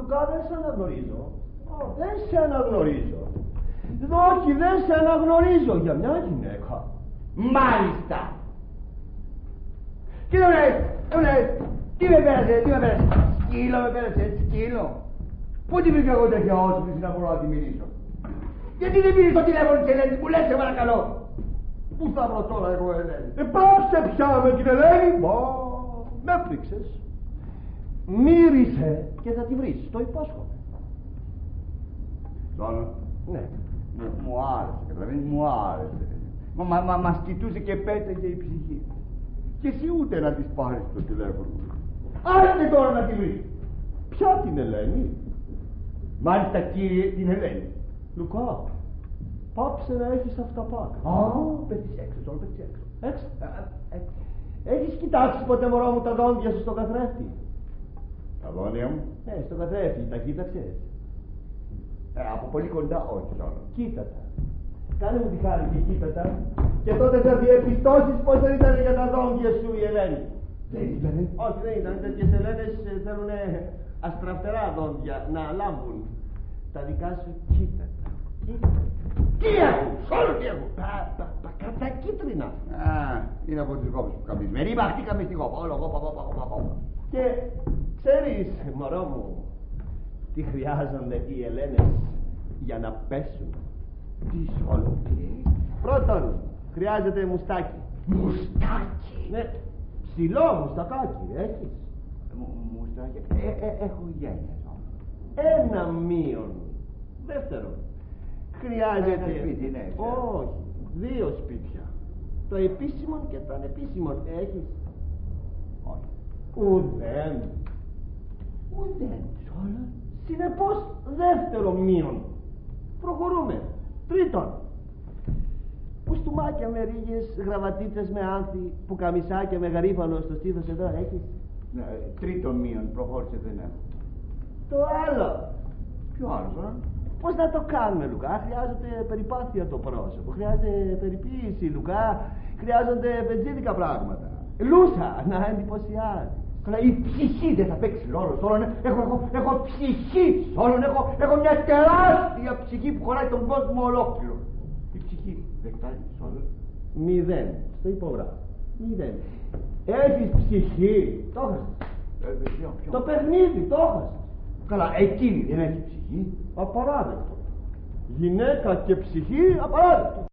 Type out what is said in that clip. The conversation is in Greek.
Λουκά, δεν σε αναγνωρίζω. Δεν σε αναγνωρίζω. Όχι, δεν σε αναγνωρίζω για μια γυναίκα. Μάλιστα. Τι με πέρασε, τι με πέρασε. Σκύλο με πέρασε, σκύλο. Πού την βρήκα εγώ τέτοια όσπιση να μπορώ να τη μιλήσω? Γιατί δεν πήρες το τηλέφωνο της Ελένης, μου λες σε παρακαλώ? Πού θα βρω τώρα εγώ Ελένη? Πάψε πια με την Ελένη. Με πρίξες. Μύρισε και θα τη βρεις, το υπόσχομαι. Τώρα, Ναι. μου άρεσε, καταλαβαίνεις, μου άρεσε. Μας κοιτούσε και πέταγε η ψυχή. Και εσύ ούτε να της πάρεις το τηλέφωνο. Άντε τώρα να τη βρεις. Ποια την Ελένη? Μάλιστα κύριε, την Ελένη. Λουκά, πάψε να έχεις αυταπάκα. Πέφτεις έξω, τώρα πέφτεις έξω. Έξω. Έχεις κοιτάξει ποτέ, μωρό μου, τα δόντια σου στον καθρέφτη? Τα δόντια μου? Στον καθρέφτη, τα κοίταξες? Από πολύ κοντά, όχι τώρα. Κοίτα τα. Κάνε μου τη χάρη και κοίτα τα. Και τότε θα διεπιστώσεις πως δεν ήταν για τα δόντια σου η Ελένη. Δεν ήτανε? Όχι, δεν ήταν. Τέτοιες Ελένες θέλουν αστραφτερά δόντια να λάμπουν. Τα δικά σου κοίτα τα. Τι έχουν, όλο τι έχουν. Τα κατακίτρινα. Είναι από τις κόπες που καμπισμένοι. Μπαχτήκαμε στην κόπα, όλο κόπα. Και ξέρεις, μωρό μου, τι χρειάζονται οι Ελένες για να πέσουν? Τι όλο τι? Πρώτον, χρειάζεται μουστάκι. Μουστάκι? Ναι, ψηλό μουστακάκι, έχεις? Μουστάκι, έχω γένειες. Ένα μείον. Δεύτερον, χρειάζεται... Ένα σπίτι, ναι. Όχι, δύο σπίτια. Το επίσημο και το ανεπίσημο. Έχεις? Όχι. Ουδέν. Συνεπώς, δεύτερο μείον. Προχωρούμε. Τρίτον, κουστούμάκια με ρίγες, γραβατίτσες με άνθη, πουκαμισάκια με γαρίφαλο στο στήθος εδώ, έχεις? Ναι, τρίτον μείον, προχώρησε, δεν έχω. Το άλλο. Ποιο άλλο τώρα? Πώς να το κάνουμε, Λουκά? Χρειάζεται περιπάθεια το πρόσωπο, χρειάζεται περιποίηση, Λουκά, χρειάζονται πεντζίδικα πράγματα. Λούσα να εντυπωσιάζει. Καλά, η ψυχή δεν θα παίξει ρόλο τώρα. Έχω ψυχή όλων. Έχω μια τεράστια ψυχή που χωράει τον κόσμο ολόκληρο. Η ψυχή δεν φτάνει όλων. 0. Στο υπογράφω. 0. Έχεις ψυχή. Το έχασες. Το παιχνίδι το έχασες. Καλά, εκείνη δεν έχει ψυχή. Απαράδεκτο. Γυναίκα και ψυχή, απαράδεκτο.